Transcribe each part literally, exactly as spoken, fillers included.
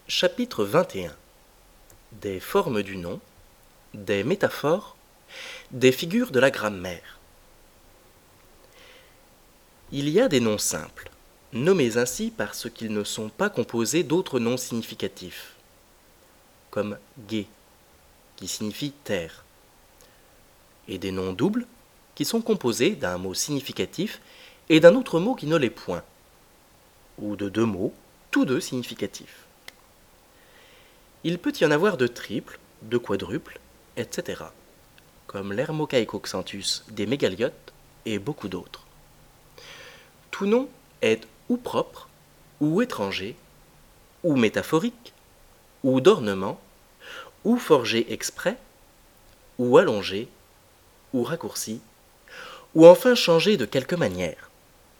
Chapitre vingt et un. Des formes du nom, des métaphores, des figures de la grammaire. Il y a des noms simples, nommés ainsi parce qu'ils ne sont pas composés d'autres noms significatifs, comme gai, qui signifie terre, et des noms doubles, qui sont composés d'un mot significatif et d'un autre mot qui ne l'est point, ou de deux mots, tous deux significatifs. Il peut y en avoir de triples, de quadruples, et cetera, comme l'Hermocaecoxanthus des mégaliotes et beaucoup d'autres. Tout nom est ou propre, ou étranger, ou métaphorique, ou d'ornement, ou forgé exprès, ou allongé, ou raccourci, ou enfin changé de quelque manière.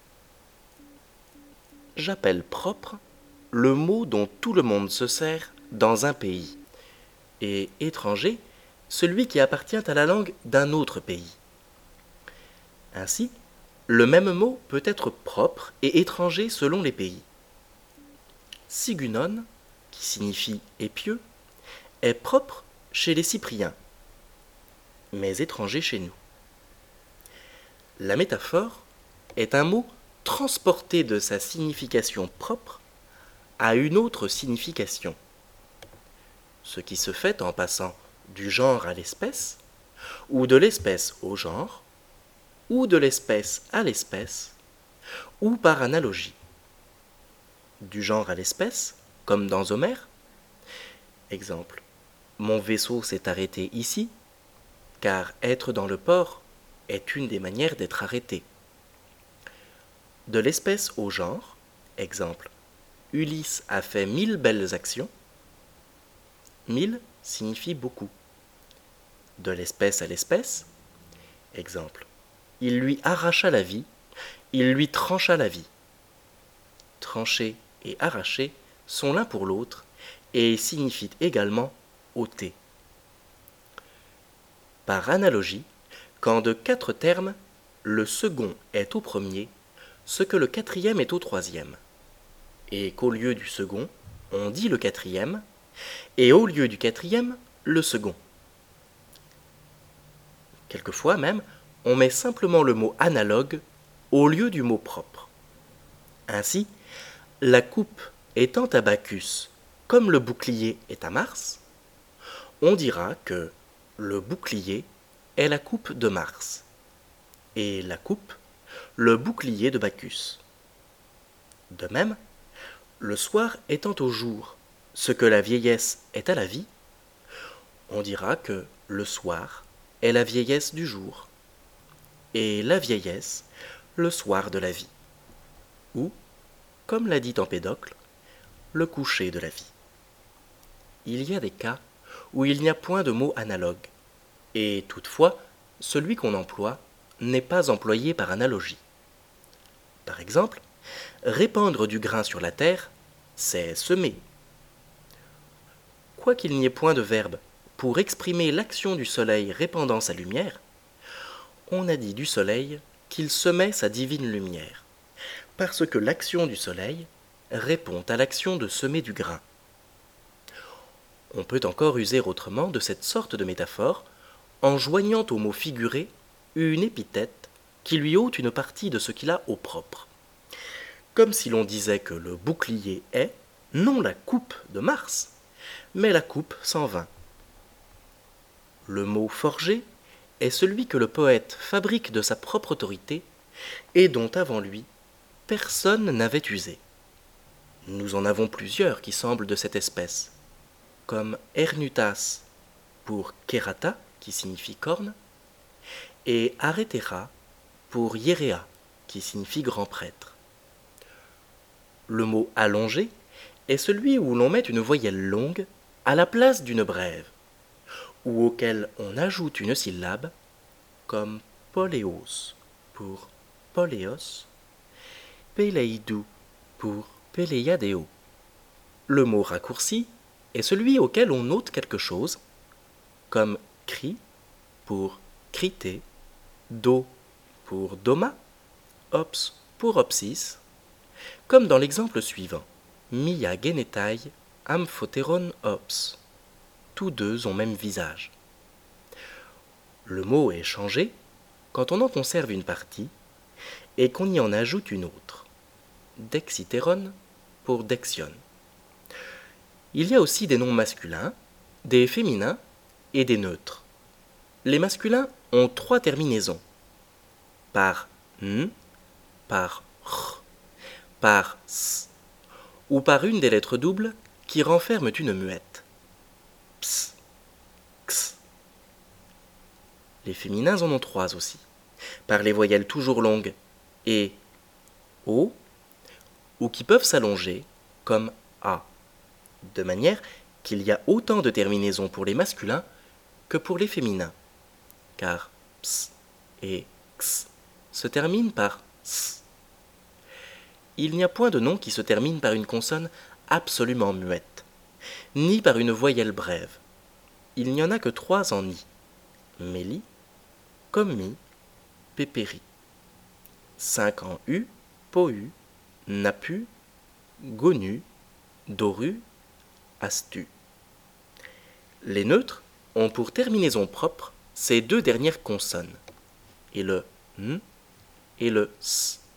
J'appelle propre le mot dont tout le monde se sert dans un pays, et étranger celui qui appartient à la langue d'un autre pays. Ainsi, le même mot peut être propre et étranger selon les pays. Sigunon, qui signifie épieux, est propre chez les Cypriens, mais étranger chez nous. La métaphore est un mot transporté de sa signification propre à une autre signification, ce qui se fait en passant du genre à l'espèce, ou de l'espèce au genre, ou de l'espèce à l'espèce, ou par analogie. Du genre à l'espèce, comme dans Homère. Exemple, mon vaisseau s'est arrêté ici, car être dans le port est une des manières d'être arrêté. De l'espèce au genre, exemple, Ulysse a fait mille belles actions. Mille signifie beaucoup. De l'espèce à l'espèce, exemple, il lui arracha la vie, il lui trancha la vie. Trancher et arracher sont l'un pour l'autre et signifient également ôter. Par analogie, quand de quatre termes, le second est au premier, ce que le quatrième est au troisième, et qu'au lieu du second, on dit le quatrième, et au lieu du quatrième, le second. Quelquefois même, on met simplement le mot analogue au lieu du mot propre. Ainsi, la coupe étant à Bacchus, comme le bouclier est à Mars, on dira que le bouclier est la coupe de Mars, et la coupe, le bouclier de Bacchus. De même, le soir étant au jour, ce que la vieillesse est à la vie, on dira que le soir est la vieillesse du jour, et la vieillesse, le soir de la vie, ou, comme l'a dit Empédocle, le coucher de la vie. Il y a des cas où il n'y a point de mot analogue, et toutefois, celui qu'on emploie n'est pas employé par analogie. Par exemple, répandre du grain sur la terre, c'est semer. Quoiqu'il n'y ait point de verbe pour exprimer l'action du soleil répandant sa lumière, on a dit du soleil qu'il semait sa divine lumière, parce que l'action du soleil répond à l'action de semer du grain. On peut encore user autrement de cette sorte de métaphore en joignant au mot figuré une épithète qui lui ôte une partie de ce qu'il a au propre. Comme si l'on disait que le bouclier est, non la coupe de Mars, mais la coupe sans vin. Le mot forgé est celui que le poète fabrique de sa propre autorité et dont avant lui, personne n'avait usé. Nous en avons plusieurs qui semblent de cette espèce, comme Ernutas pour Kerata, qui signifie corne, et Aretera pour Hierea, qui signifie grand prêtre. Le mot allongé est celui où l'on met une voyelle longue à la place d'une brève, ou auquel on ajoute une syllabe, comme poléos pour poléos, peleidou pour peleiadeo. Le mot raccourci est celui auquel on ôte quelque chose, comme cri pour crité, do pour doma, ops pour opsis, comme dans l'exemple suivant, mia genetai amphotéron ops. Tous deux ont même visage. Le mot est changé quand on en conserve une partie et qu'on y en ajoute une autre. Dexithéron pour dexion. Il y a aussi des noms masculins, des féminins et des neutres. Les masculins ont trois terminaisons. Par n, par r, par s, ou par une des lettres doubles qui renferment une muette. Ps, x. Les féminins en ont trois aussi, par les voyelles toujours longues et o, ou qui peuvent s'allonger comme a, de manière qu'il y a autant de terminaisons pour les masculins que pour les féminins, car ps et x se terminent par s. Il n'y a point de nom qui se termine par une consonne absolument muette, ni par une voyelle brève. Il n'y en a que trois en i: méli, commi, pépéri. Cinq en u, pohu, napu, gonu, doru, astu. Les neutres ont pour terminaison propre ces deux dernières consonnes, et le n et le s.